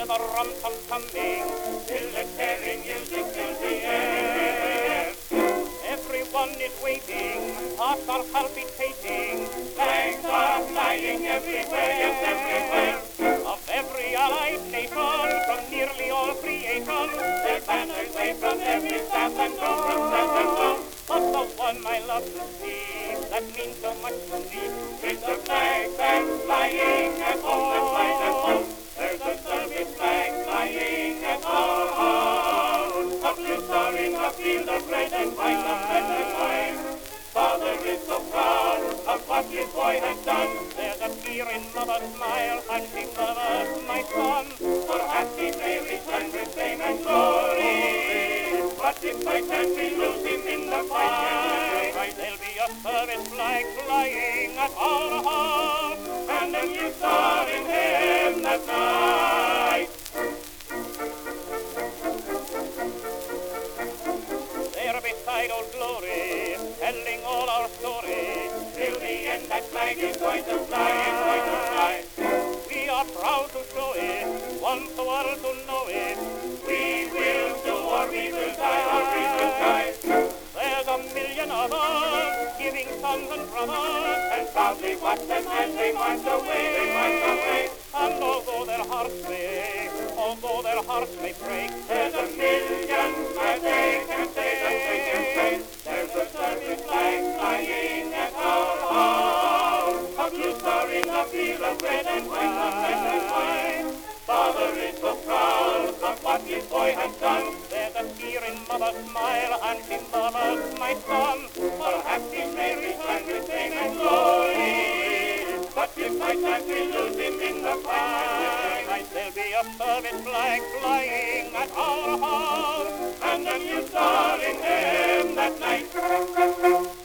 the rum-tum coming, military music fills the air. Everyone is waiting, hearts are palpitating, flags are flying everywhere, yes, everywhere. Of every allied nation, from nearly all creation, their banners wave from every staff and zone, from staff and zone. But the one I love to see, that means so much to me, is the flag that's flying at home, that flies at home. There's a Service flag flying at home, a blue star in a field of red and white, of red and white. Father is so proud of what his boy has done. There's a tear in mother's smile as she mothers my son. Perhaps he may return with fame and glory, but if by chance we lose him in the fight, there'll be a Service flag flying at our home, and a new star in heaven that night. There beside Old Glory, telling all our story, till the end that flag is going to fly, is going to fly. We are proud to show it, want the world to know it. We will do or we will die, or we will die. There's a million others, giving sons and brothers, and proudly watch them as they march away, they march away. And although their hearts may, although their hearts may break, there's a million as they can say, as they can say. There's a Service flag flying at our home, a blue star in a field of red and white, of red and white. Father is so proud of what his boy has done. There's a tear in mother's smile, and she mothers my son. Perhaps he may return with fame and glory, but if by chance we lose him in the fight, there'll be a Service flag flying at our home, and a new star in heaven that night.